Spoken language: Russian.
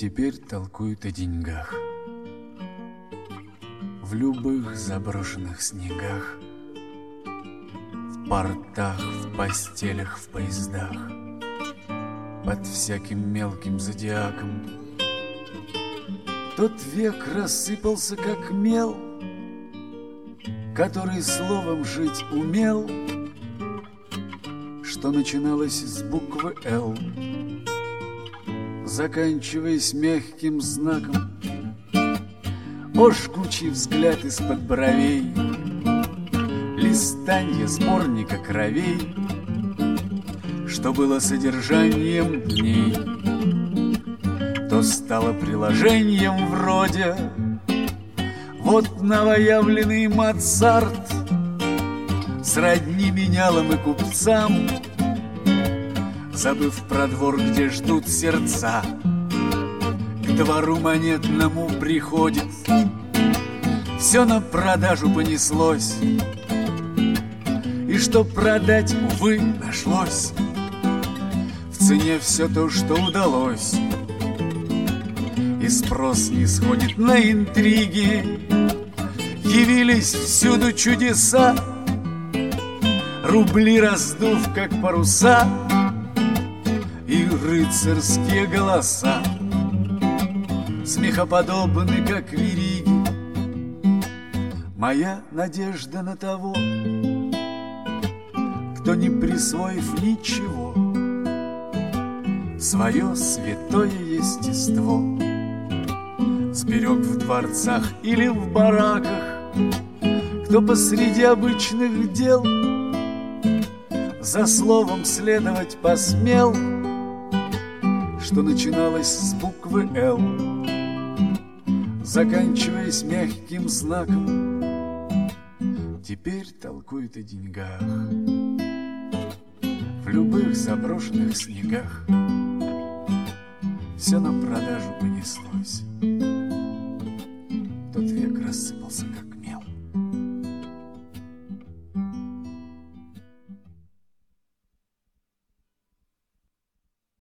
Теперь толкуют о деньгах. В любых заброшенных снегах, в портах, в постелях, в поездах, под всяким мелким зодиаком. Тот век рассыпался, как мел, который словом жить умел, что начиналось с буквы «Л», заканчиваясь мягким знаком. О, жгучий взгляд из-под бровей, листанье сборника кровей, что было содержанием дней, то стало приложением вроде. Вот новоявленный Моцарт сродни менялам и купцам, забыв про двор, где ждут сердца, к двору монетному приходит. Все на продажу понеслось, и что продать, увы, нашлось. В цене все то, что удалось, и спрос не сходит на интриги. Явились всюду чудеса, рубли раздув, как паруса, и рыцарские голоса смехоподобны, как вериги. Моя надежда на того, кто, не присвоив ничего, свое святое естество сберег в дворцах или в бараках, кто посреди обычных дел за словом следовать посмел, что начиналось с буквы «Л», заканчиваясь мягким знаком. Теперь толкуют о деньгах. В любых заброшенных снегах все на продажу понеслось. Тот век рассыпался, как